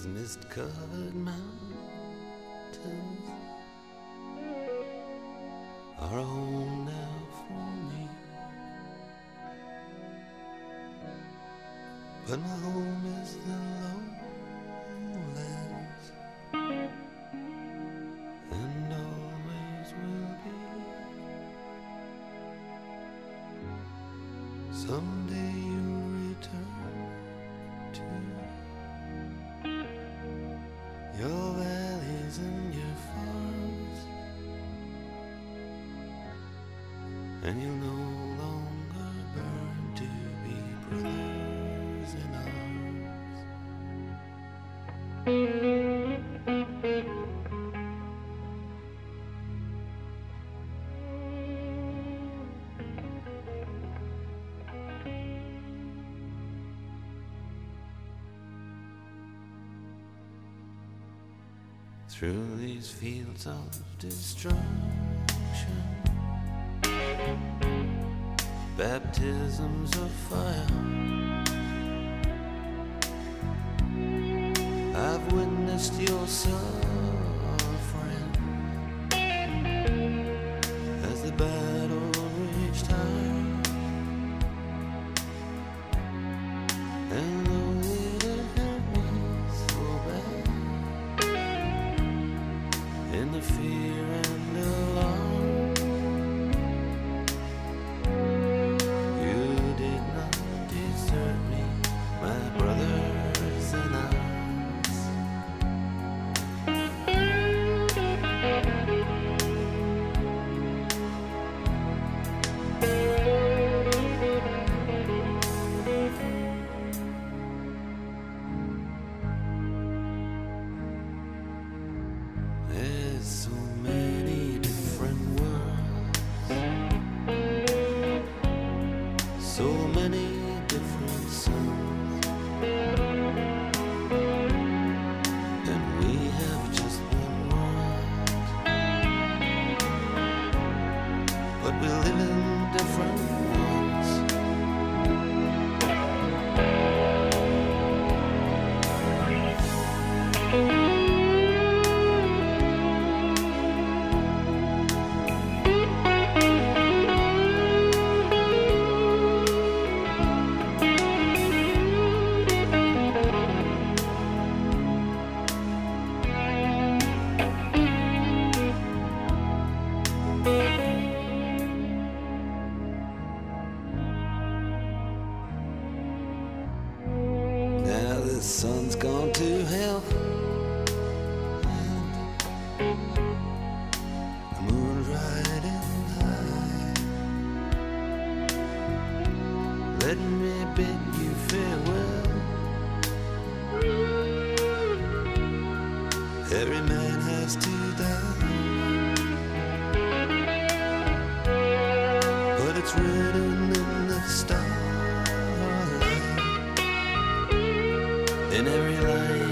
These mist-covered mountains are a home now for me, but my home is the lowlands, and always will be. Someday you'll return to your valleys and your farms, and you'll no longer burn to be brothers in arms. Through these fields of destruction, baptisms of fire, I've witnessed your suffering as the battle raged high, and though it hurt me so bad, in the fear and alarm, you did not desert me, my brothers in arms. There's so many different worlds, so many different suns, and we have just one world, but we live in different ones. Now the sun's gone to hell, and the moon's riding high. Let me bid you farewell. Every man has to die, but it's written in the stars, in every line